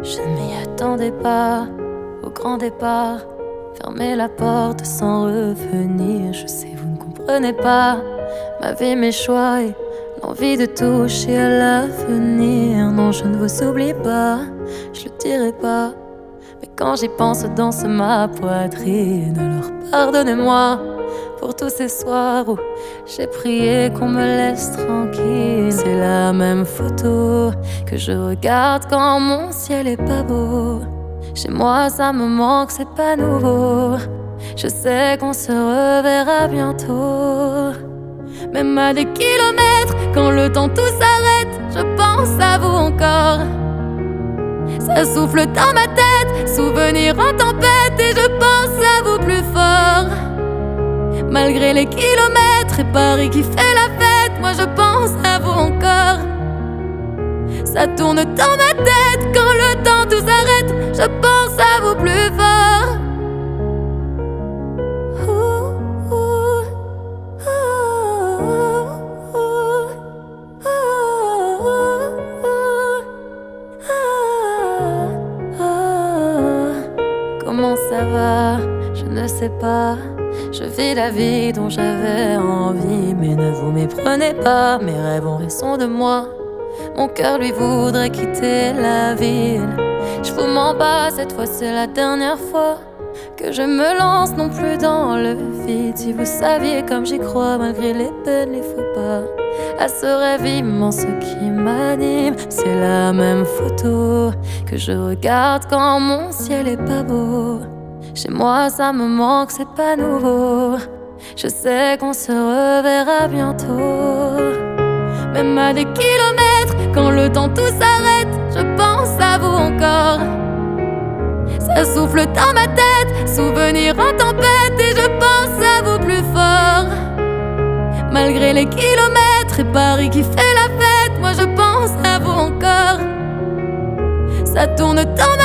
Je ne m'y attendais pas au grand départ. Fermez la porte sans revenir. Je sais, vous ne comprenez pas ma vie, mes choix et l'envie de toucher à l'avenir. Non, je ne vous oublie pas, je le dirai pas. Mais quand j'y pense, danse ma poitrine. Alors pardonnez-moi pour tous ces soirs où j'ai prié qu'on me laisse tranquille. C'est la même photo que je regarde quand mon ciel est pas beau. Chez moi ça me manque, c'est pas nouveau. Je sais qu'on se reverra bientôt. Même à des kilomètres, quand le temps tout s'arrête, je pense à vous encore. Ça souffle dans ma tête, souvenir en tempête, et je pense à vous plus fort. Malgré les kilomètres et Paris qui fait la fête, moi je pense à vous encore. Ça tourne dans ma tête, quand le temps tout s'arrête, je pense à vous plus fort. Comment ça va? Je ne sais pas. Je vis la vie dont j'avais envie. Mais ne vous méprenez pas, mes rêves ont raison de moi. Mon cœur lui voudrait quitter la ville. Je vous mens pas, cette fois c'est la dernière fois que je me lance non plus dans le vide. Si vous saviez comme j'y crois, malgré les peines, les faux pas, à ce rêve immense qui m'anime. C'est la même photo que je regarde quand mon ciel est pas beau. Chez moi ça me manque, c'est pas nouveau. Je sais qu'on se reverra bientôt. Même à des kilomètres, quand le temps tout s'arrête, je pense à vous encore. Ça souffle dans ma tête, souvenir en tempête, et je pense à vous plus fort. Malgré les kilomètres et Paris qui fait la fête, moi je pense à vous encore. Ça tourne dans ma